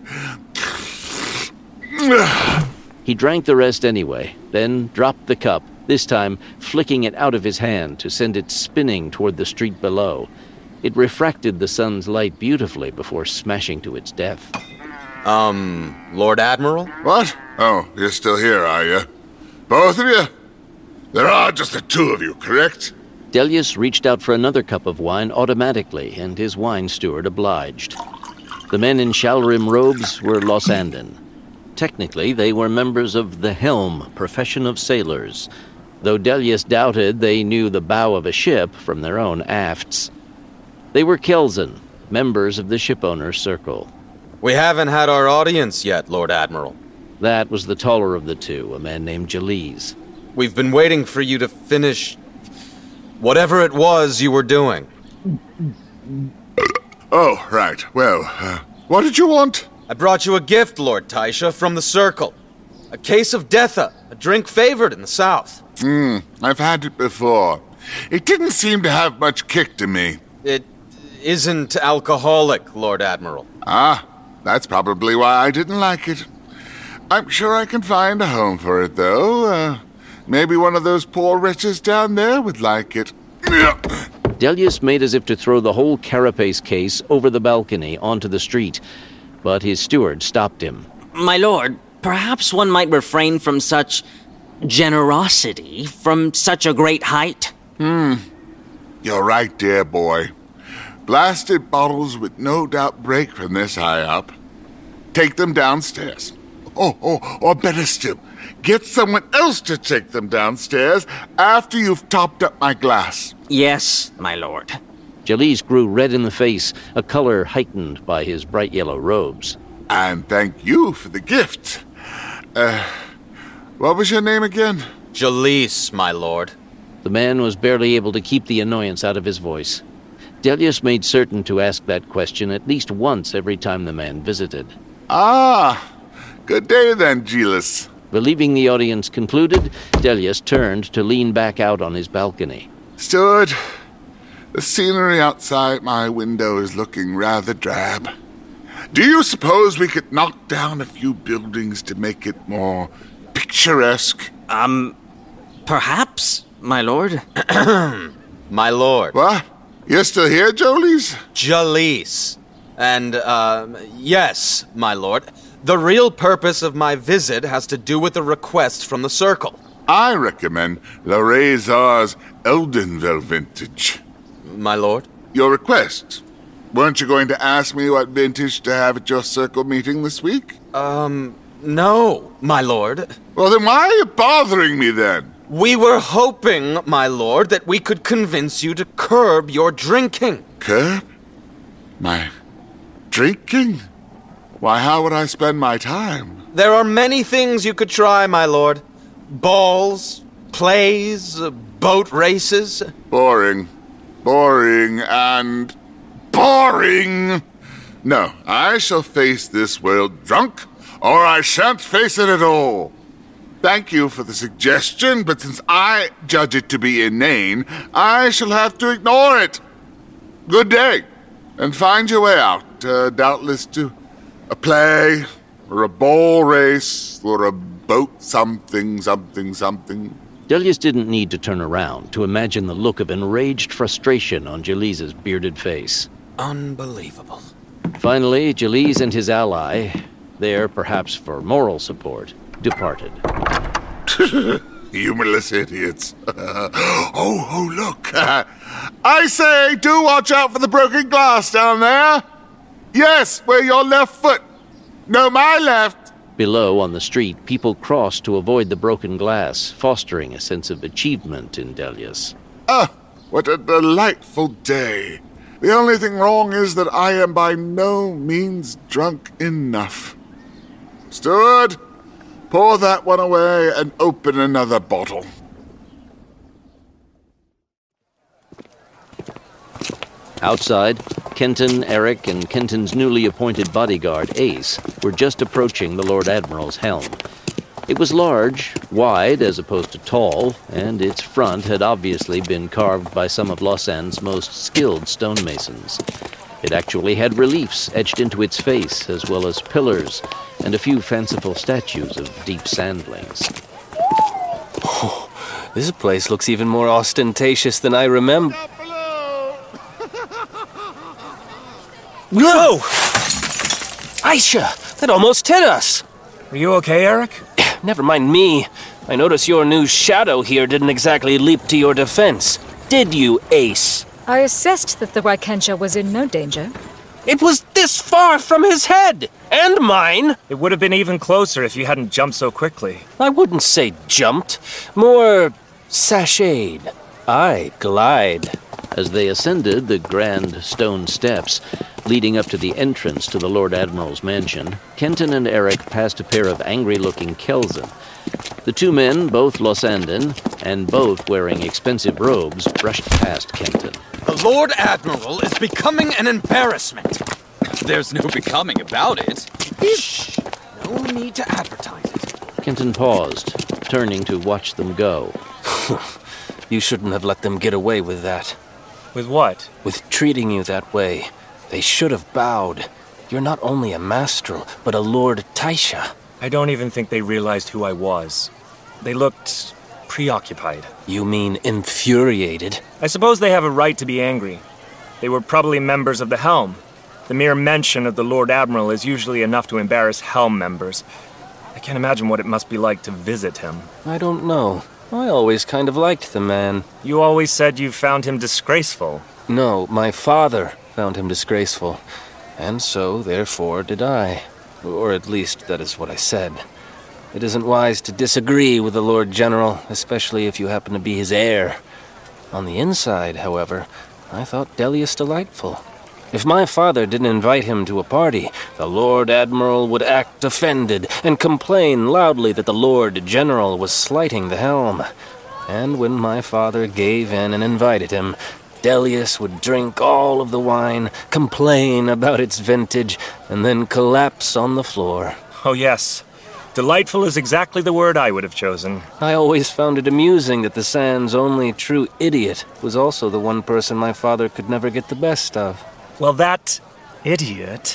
He drank the rest anyway, then dropped the cup, this time flicking it out of his hand to send it spinning toward the street below. It refracted the sun's light beautifully before smashing to its death. Lord Admiral? What? Oh, you're still here, are you? Both of you? There are just the two of you, correct? Delius reached out for another cup of wine automatically, and his wine steward obliged. The men in Shalrim robes were Losandan. Technically, they were members of the Helm profession of sailors, though Delius doubted they knew the bow of a ship from their own afts. They were Kelzan, members of the shipowner's circle. We haven't had our audience yet, Lord Admiral. That was the taller of the two, a man named Jaliz. We've been waiting for you to finish whatever it was you were doing. Oh, right. Well, what did you want? I brought you a gift, Lord Taisha, from the Circle. A case of Detha, a drink favored in the South. I've had it before. It didn't seem to have much kick to me. It isn't alcoholic, Lord Admiral. Ah, that's probably why I didn't like it. I'm sure I can find a home for it, though. Maybe one of those poor wretches down there would like it. Delius made as if to throw the whole carapace case over the balcony onto the street, but his steward stopped him. My lord, perhaps one might refrain from such generosity from such a great height. You're right, dear boy. Blasted bottles would no doubt break from this high up. Take them downstairs. Or better still, get someone else to take them downstairs after you've topped up my glass. Yes, my lord. Jaliz grew red in the face, a color heightened by his bright yellow robes. And thank you for the gift. What was your name again? Jaliz, my lord. The man was barely able to keep the annoyance out of his voice. Delius made certain to ask that question at least once every time the man visited. Ah, good day then, Jaliz. Believing the audience concluded, Delius turned to lean back out on his balcony. Steward, the scenery outside my window is looking rather drab. Do you suppose we could knock down a few buildings to make it more picturesque? Perhaps, my lord. My lord. What? You're still here, Jolise? Jolise. And, yes, my lord. The real purpose of my visit has to do with a request from the Circle. I recommend Larazar's Eldenville vintage. My lord? Your request. Weren't you going to ask me what vintage to have at your Circle meeting this week? No, my lord. Well, then why are you bothering me then? We were hoping, my lord, that we could convince you to curb your drinking. Curb? My drinking? Why, how would I spend my time? There are many things you could try, my lord. Balls, plays, boat races. Boring. Boring and boring! No, I shall face this world drunk, or I shan't face it at all. Thank you for the suggestion, but since I judge it to be inane, I shall have to ignore it. Good day, and find your way out, doubtless to a play, or a ball race, or a boat something. Delius didn't need to turn around to imagine the look of enraged frustration on Jalise's bearded face. Unbelievable. Finally, Jalise and his ally, there perhaps for moral support, departed. Humorless idiots. Oh, look. I say, do watch out for the broken glass down there. Yes, where your left foot. No, my left. Below, on the street, people crossed to avoid the broken glass, fostering a sense of achievement in Delius. Ah, what a delightful day. The only thing wrong is that I am by no means drunk enough. Steward, pour that one away and open another bottle. Outside, Kenton, Eric, and Kenton's newly appointed bodyguard, Ace, were just approaching the Lord Admiral's helm. It was large, wide as opposed to tall, and its front had obviously been carved by some of Lausanne's most skilled stonemasons. It actually had reliefs etched into its face, as well as pillars and a few fanciful statues of deep sandlings. Oh, this place looks even more ostentatious than I remember. Whoa! Aisha, that almost hit us! Are you okay, Eric? Never mind me. I notice your new shadow here didn't exactly leap to your defense. Did you, Ace? I assessed that the Raikenja was in no danger. It was this far from his head! And mine! It would have been even closer if you hadn't jumped so quickly. I wouldn't say jumped. More sashayed. I glide. As they ascended the grand stone steps leading up to the entrance to the Lord Admiral's mansion, Kenton and Eric passed a pair of angry-looking Kelzen. The two men, both Lausandan, and both wearing expensive robes, brushed past Kenton. The Lord Admiral is becoming an embarrassment. There's no becoming about it. Shh! No need to advertise it. Kenton paused, turning to watch them go. You shouldn't have let them get away with that. With what? With treating you that way. They should have bowed. You're not only a Mastrel, but a Lord Taisha. I don't even think they realized who I was. They looked preoccupied. You mean infuriated? I suppose they have a right to be angry. They were probably members of the Helm. The mere mention of the Lord Admiral is usually enough to embarrass Helm members. I can't imagine what it must be like to visit him. I don't know. I always kind of liked the man. You always said you found him disgraceful. No, my father found him disgraceful. And so, therefore, did I. Or at least, that is what I said. It isn't wise to disagree with the Lord General, especially if you happen to be his heir. On the inside, however, I thought Delius delightful. If my father didn't invite him to a party, the Lord Admiral would act offended and complain loudly that the Lord General was slighting the helm. And when my father gave in and invited him, Delius would drink all of the wine, complain about its vintage, and then collapse on the floor. Oh, yes. Delightful is exactly the word I would have chosen. I always found it amusing that the Sand's only true idiot was also the one person my father could never get the best of. Well, that idiot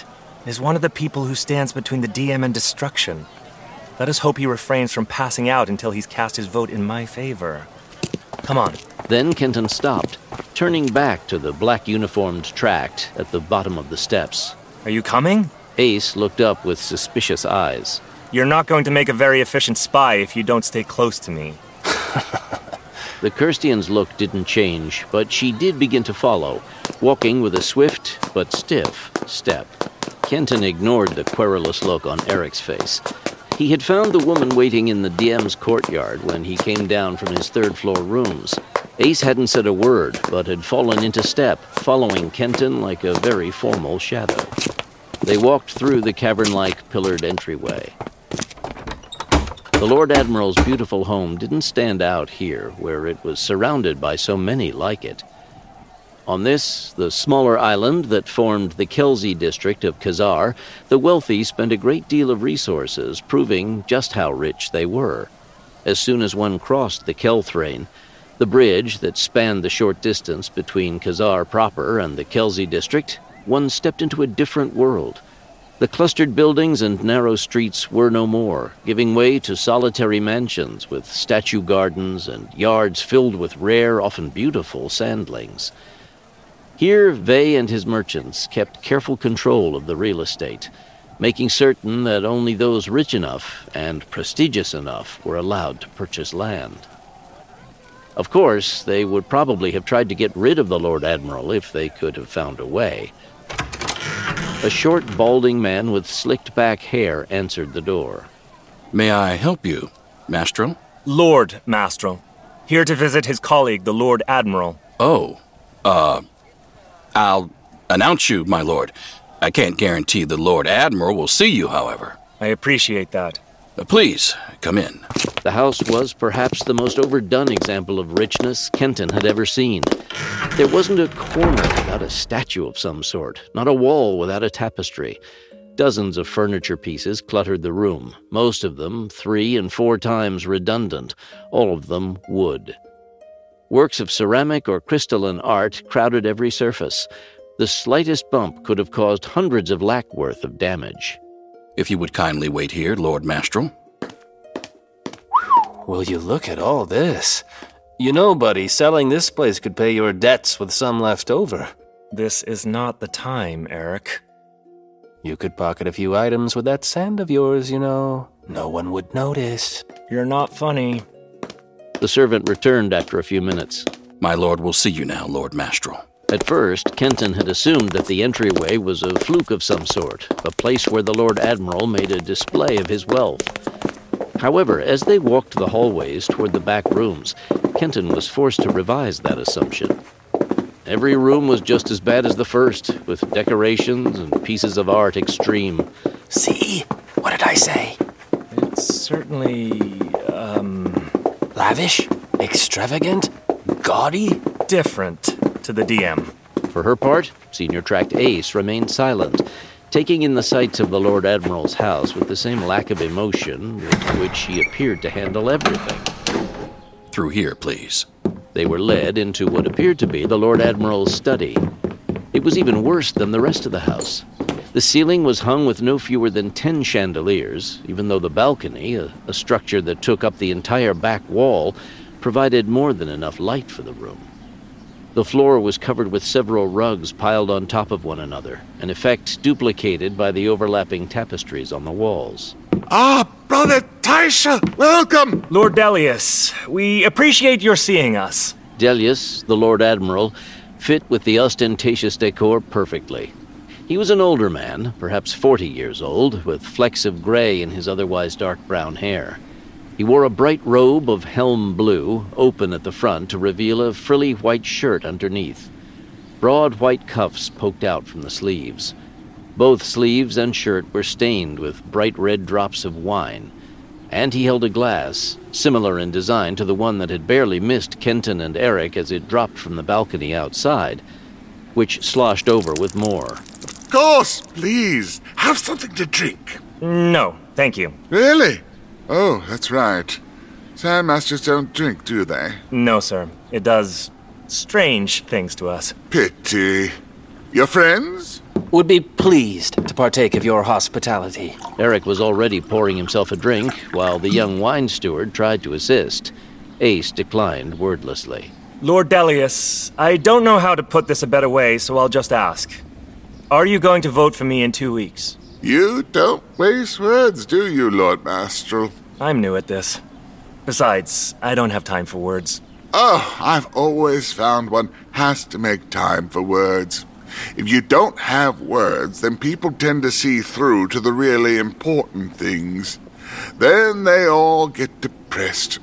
is one of the people who stands between the DM and destruction. Let us hope he refrains from passing out until he's cast his vote in my favor. Come on. Then Kenton stopped, turning back to the black-uniformed tract at the bottom of the steps. Are you coming? Ace looked up with suspicious eyes. You're not going to make a very efficient spy if you don't stay close to me. The Kirstian's look didn't change, but she did begin to follow, walking with a swift but stiff step. Kenton ignored the querulous look on Eric's face. He had found the woman waiting in the DM's courtyard when he came down from his third-floor rooms. Ace hadn't said a word, but had fallen into step, following Kenton like a very formal shadow. They walked through the cavern-like pillared entryway. The Lord Admiral's beautiful home didn't stand out here, where it was surrounded by so many like it. On this, the smaller island that formed the Kelsey district of Khazar, the wealthy spent a great deal of resources, proving just how rich they were. As soon as one crossed the Kelthrain, the bridge that spanned the short distance between Khazar proper and the Kelsey district, one stepped into a different world. The clustered buildings and narrow streets were no more, giving way to solitary mansions with statue gardens and yards filled with rare, often beautiful sandlings. Here, Vey and his merchants kept careful control of the real estate, making certain that only those rich enough and prestigious enough were allowed to purchase land. Of course, they would probably have tried to get rid of the Lord Admiral if they could have found a way. A short, balding man with slicked-back hair answered the door. May I help you, Mastro? Lord Mastro. Here to visit his colleague, the Lord Admiral. Oh, I'll announce you, my lord. I can't guarantee the Lord Admiral will see you, however. I appreciate that. Please, come in. The house was perhaps the most overdone example of richness Kenton had ever seen. There wasn't a corner without a statue of some sort, not a wall without a tapestry. Dozens of furniture pieces cluttered the room, most of them 3 and 4 times redundant, all of them wood. Works of ceramic or crystalline art crowded every surface. The slightest bump could have caused hundreds of lac worth of damage. If you would kindly wait here, Lord Mastro. Will you look at all this? You know, buddy, selling this place could pay your debts with some left over. This is not the time, Eric. You could pocket a few items with that sand of yours, you know. No one would notice. You're not funny. The servant returned after a few minutes. My lord will see you now, Lord Mastro. At first, Kenton had assumed that the entryway was a fluke of some sort, a place where the Lord Admiral made a display of his wealth. However, as they walked the hallways toward the back rooms, Kenton was forced to revise that assumption. Every room was just as bad as the first, with decorations and pieces of art extreme. See? What did I say? It's certainly, lavish? Extravagant? Gaudy? Different to the DM. For her part, Senior Tract Ace remained silent, taking in the sights of the Lord Admiral's house with the same lack of emotion with which he appeared to handle everything. Through here, please. They were led into what appeared to be the Lord Admiral's study. It was even worse than the rest of the house. The ceiling was hung with no fewer than 10 chandeliers, even though the balcony, a structure that took up the entire back wall, provided more than enough light for the room. The floor was covered with several rugs piled on top of one another, an effect duplicated by the overlapping tapestries on the walls. Ah, Brother Taisha, welcome! Lord Delius, we appreciate your seeing us. Delius, the Lord Admiral, fit with the ostentatious decor perfectly. He was an older man, perhaps 40 years old, with flecks of gray in his otherwise dark brown hair. He wore a bright robe of helm blue, open at the front to reveal a frilly white shirt underneath. Broad white cuffs poked out from the sleeves. Both sleeves and shirt were stained with bright red drops of wine, and he held a glass, similar in design to the one that had barely missed Kenton and Eric as it dropped from the balcony outside, which sloshed over with more. Of course, please, have something to drink. No, thank you. Really? Oh, that's right. Sandmasters don't drink, do they? No, sir. It does strange things to us. Pity. Your friends? Would be pleased to to partake of your hospitality. Eric was already pouring himself a drink, while the young wine steward tried to assist. Ace declined wordlessly. Lord Delius, I don't know how to put this a better way, so I'll just ask. Are you going to vote for me in 2 weeks? You don't waste words, do you, Lord Mastral? I'm new at this. Besides, I don't have time for words. Oh, I've always found one has to make time for words. If you don't have words, then people tend to see through to the really important things. Then they all get depressed.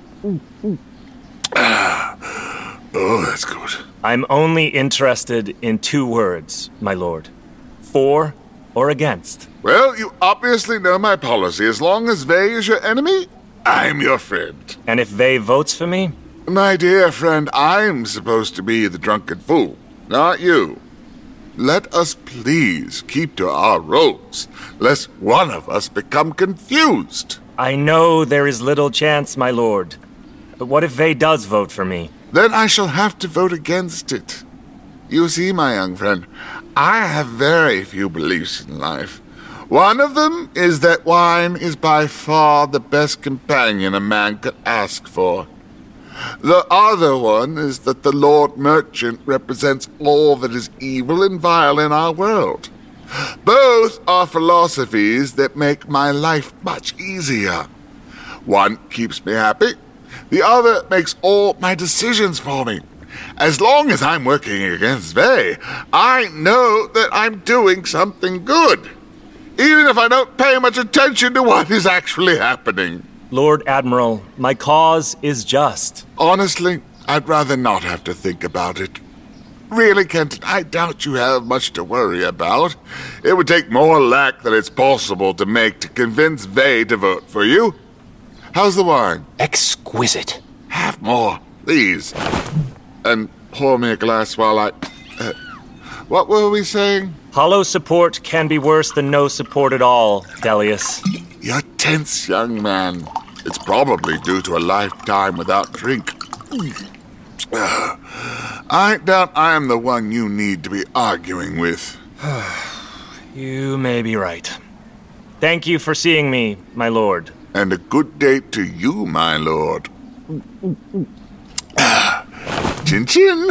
Oh, that's good. I'm only interested in 2 words, my lord. For or against. Well, you obviously know my policy. As long as Vey is your enemy, I'm your friend. And if Vey votes for me? My dear friend, I'm supposed to be the drunken fool, not you. Let us please keep to our roles, lest one of us become confused. I know there is little chance, my lord. But what if Vey does vote for me? Then I shall have to vote against it. You see, my young friend, I have very few beliefs in life. One of them is that wine is by far the best companion a man could ask for. The other one is that the Lord Merchant represents all that is evil and vile in our world. Both are philosophies that make my life much easier. One keeps me happy, the other makes all my decisions for me. As long as I'm working against Vey, I know that I'm doing something good, even if I don't pay much attention to what is actually happening. Lord Admiral, my cause is just. Honestly, I'd rather not have to think about it. Really, Kenton, I doubt you have much to worry about. It would take more lack than it's possible to make to convince Vey to vote for you. How's the wine? Exquisite. Have more, please. And pour me a glass while I... what were we saying? Hollow support can be worse than no support at all, Delius. You're tense, young man. It's probably due to a lifetime without drink. I doubt I'm the one you need to be arguing with. You may be right. Thank you for seeing me, my lord. And a good day to you, my lord. Chin chin.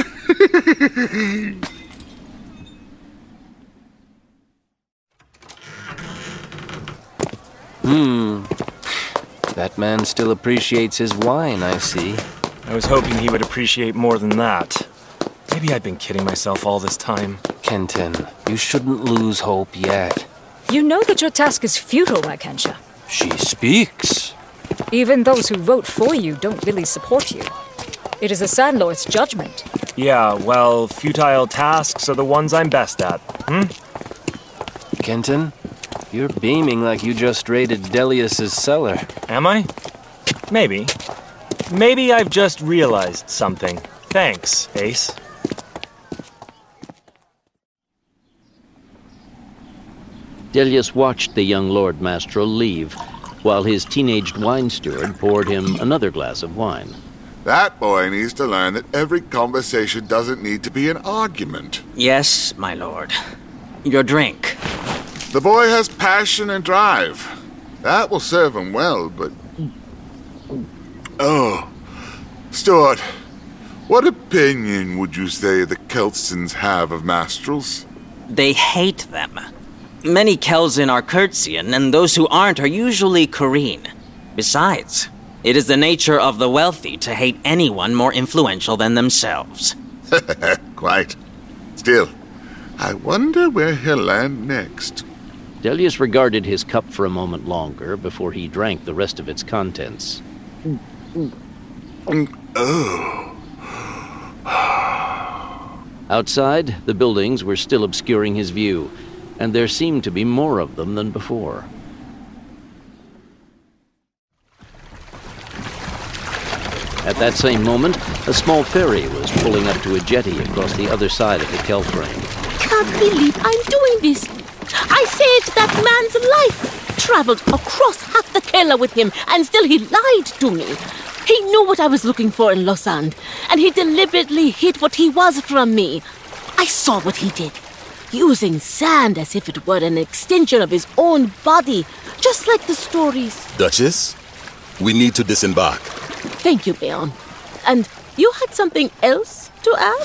That man still appreciates his wine, I see. I was hoping he would appreciate more than that. Maybe I've been kidding myself all this time. Kenton, you shouldn't lose hope yet. You know that your task is futile, Acacia. She speaks. Even those who vote for you don't really support you. It is the Sandlord's judgment. Yeah, well, futile tasks are the ones I'm best at. Kenton, you're beaming like you just raided Delius's cellar. Am I? Maybe. Maybe I've just realized something. Thanks, Ace. Delius watched the young Lord Mastral leave, while his teenaged wine steward poured him another glass of wine. That boy needs to learn that every conversation doesn't need to be an argument. Yes, my lord. Your drink. The boy has passion and drive. That will serve him well, but... Oh, Stuart, what opinion would you say the Keltsons have of Mastrals? They hate them. Many Kelzin are Curtsian, and those who aren't are usually Kareen. Besides, it is the nature of the wealthy to hate anyone more influential than themselves. Quite. Still, I wonder where he'll land next. Delius regarded his cup for a moment longer before he drank the rest of its contents. Oh. Outside, the buildings were still obscuring his view, and there seemed to be more of them than before. At that same moment, a small ferry was pulling up to a jetty across the other side of the Kelthrain. Can't believe I'm doing this. I saved that man's life. Traveled across half the Kela with him, and still he lied to me. He knew what I was looking for in Lausanne, and he deliberately hid what he was from me. I saw what he did. using sand as if it were an extension of his own body, just like the stories. Duchess, we need to disembark. Thank you, Beon. And you had something else to add?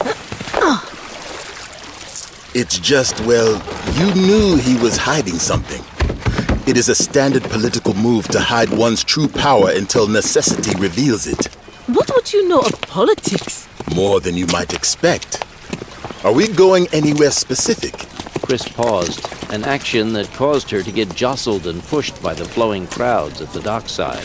It's just, well, you knew he was hiding something. It is a standard political move to hide one's true power until necessity reveals it. What would you know of politics? More than you might expect. Are we going anywhere specific? Chris paused, an action that caused her to get jostled and pushed by the flowing crowds at the dockside.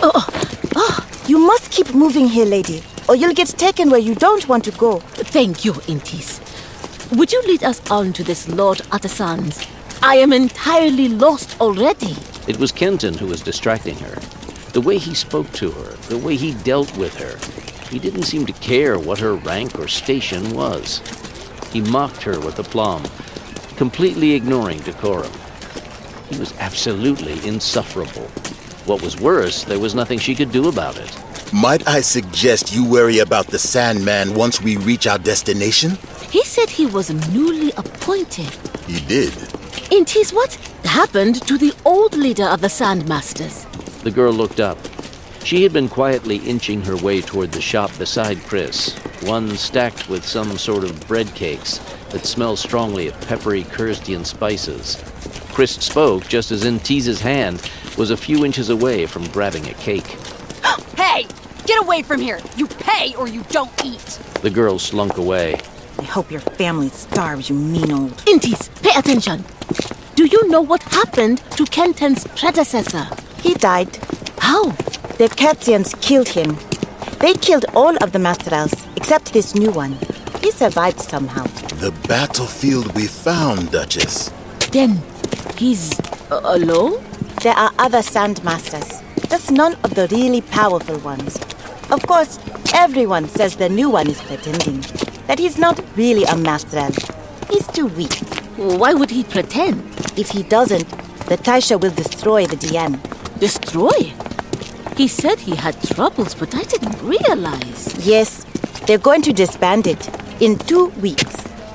You must keep moving here, lady, or you'll get taken where you don't want to go. Thank you, Intis. Would you lead us on to this Lord Artisan's? I am entirely lost already. It was Kenton who was distracting her. The way he spoke to her, the way he dealt with her, he didn't seem to care what her rank or station was. He mocked her with aplomb, completely ignoring decorum. He was absolutely insufferable. What was worse, there was nothing she could do about it. Might I suggest you worry about the Sandman once we reach our destination? He said he was newly appointed. He did. Intis, what happened to the old leader of the Sandmasters? The girl looked up. She had been quietly inching her way toward the shop beside Chris, one stacked with some sort of bread cakes that smelled strongly of peppery Kurstian spices. Chris spoke just as Intiz's hand was a few inches away from grabbing a cake. Hey! Get away from here! You pay or you don't eat! The girl slunk away. I hope your family starves, you mean old... Intis, pay attention! Do you know what happened to Kenton's predecessor? He died. How? The Kurtians killed him. They killed all of the Mastrals, except this new one. He survived somehow. The battlefield we found, Duchess. Then, he's alone? There are other Sandmasters, just none of the really powerful ones. Of course, everyone says the new one is pretending, that he's not really a Mastral. He's too weak. Why would he pretend? If he doesn't, the Taisha will destroy the DM. Destroy? He said he had troubles, but I didn't realize. Yes, they're going to disband it in 2 weeks.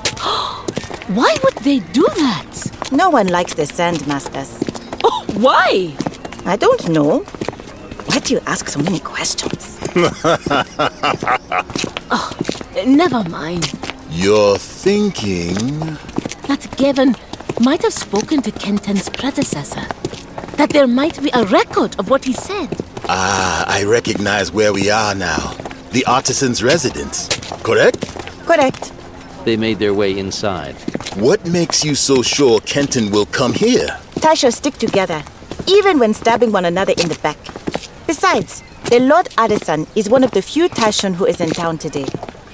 Why would they do that? No one likes the Sandmasters. Oh, why? I don't know. Why do you ask so many questions? Never mind. You're thinking... That Gavin might have spoken to Kenton's predecessor. That there might be a record of what he said. I recognize where we are now. The artisan's residence, correct? Correct. They made their way inside. What makes you so sure Kenton will come here? Taisha stick together, even when stabbing one another in the back. Besides, the Lord Artisan is one of the few Taishan who is in town today.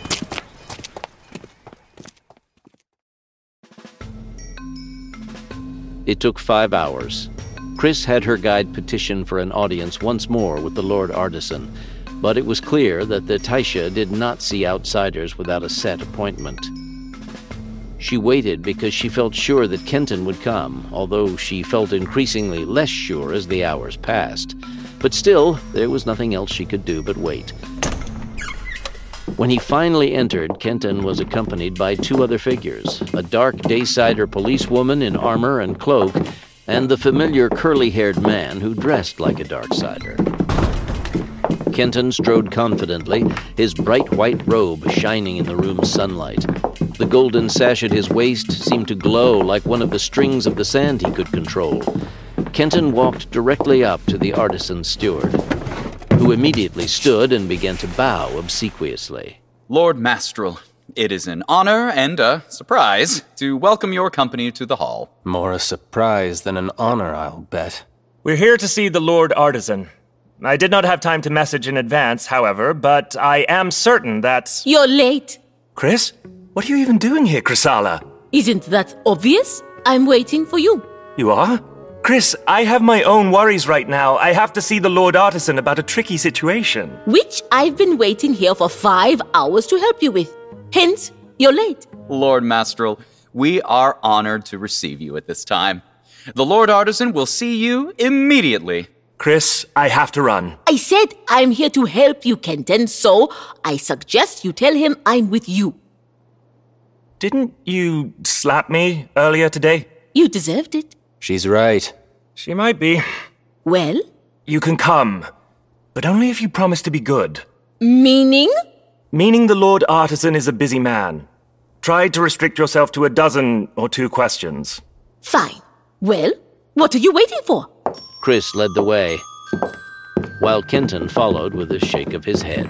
It took 5 hours. Chris had her guide petition for an audience once more with the Lord Artisan, but it was clear that the Taisha did not see outsiders without a set appointment. She waited because she felt sure that Kenton would come, although she felt increasingly less sure as the hours passed. But still, there was nothing else she could do but wait. When he finally entered, Kenton was accompanied by 2 other figures, a dark Daysider policewoman in armor and cloak, and the familiar curly-haired man who dressed like a Darksider. Kenton strode confidently, his bright white robe shining in the room's sunlight. The golden sash at his waist seemed to glow like one of the strings of the sand he could control. Kenton walked directly up to the artisan's steward, who immediately stood and began to bow obsequiously. Lord Mastral, it is an honor and a surprise to welcome your company to the hall. More a surprise than an honor, I'll bet. We're here to see the Lord Artisan. I did not have time to message in advance, however, but I am certain that... You're late. Chris? What are you even doing here, Chrysala? Isn't that obvious? I'm waiting for you. You are? Chris, I have my own worries right now. I have to see the Lord Artisan about a tricky situation. Which I've been waiting here for 5 hours to help you with. Hence, you're late. Lord Mastral, we are honored to receive you at this time. The Lord Artisan will see you immediately. Chris, I have to run. I said I'm here to help you, Kenton, so I suggest you tell him I'm with you. didn't you slap me earlier today? You deserved it. She's right. She might be. Well? You can come, but only if you promise to be good. Meaning? Meaning the Lord Artisan is a busy man. Try to restrict yourself to 12 or 2 questions. Fine. Well, what are you waiting for? Chris led the way, while Kenton followed with a shake of his head.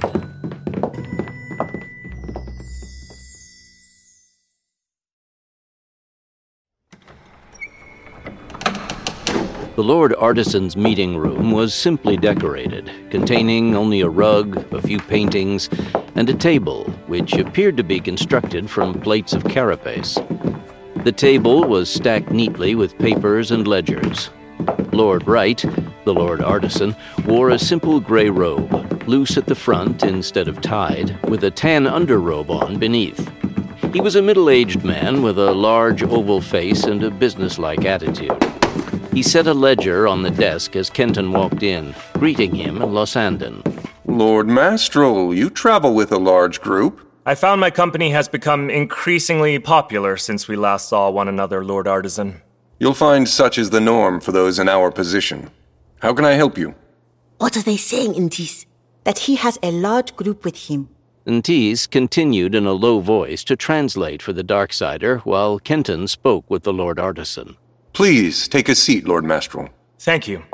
The Lord Artisan's meeting room was simply decorated, containing only a rug, a few paintings, and a table, which appeared to be constructed from plates of carapace. The table was stacked neatly with papers and ledgers. Lord Wright, the Lord Artisan, wore a simple gray robe, loose at the front instead of tied, with a tan underrobe on beneath. He was a middle-aged man with a large oval face and a businesslike attitude. He set a ledger on the desk as Kenton walked in, greeting him in Losandon. Lord Mastrel, you travel with a large group. I found my company has become increasingly popular since we last saw one another, Lord Artisan. You'll find such is the norm for those in our position. How can I help you? What are they saying, Intis? That he has a large group with him. Intis continued in a low voice to translate for the Darksider while Kenton spoke with the Lord Artisan. Please, take a seat, Lord Mastrel. Thank you.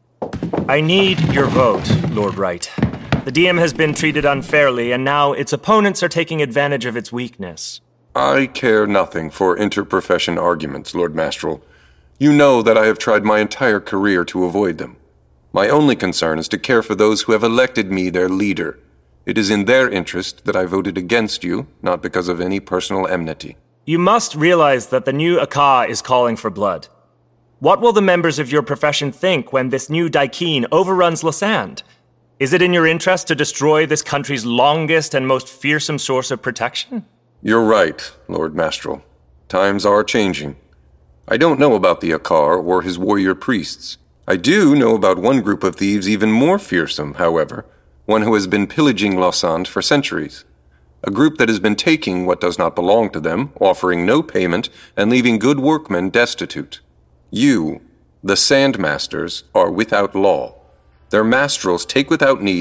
I need your vote, Lord Wright. The DM has been treated unfairly, and now its opponents are taking advantage of its weakness. I care nothing for interprofession arguments, Lord Mastrel. You know that I have tried my entire career to avoid them. My only concern is to care for those who have elected me their leader. It is in their interest that I voted against you, not because of any personal enmity. You must realize that the new Akar is calling for blood. What will the members of your profession think when this new Daikin overruns Losand? Is it in your interest to destroy this country's longest and most fearsome source of protection? You're right, Lord Mastrel. Times are changing. I don't know about the Akar or his warrior priests. I do know about one group of thieves even more fearsome, however, one who has been pillaging Losand for centuries. A group that has been taking what does not belong to them, offering no payment, and leaving good workmen destitute. You, the Sandmasters, are without law. Their mastrels take without need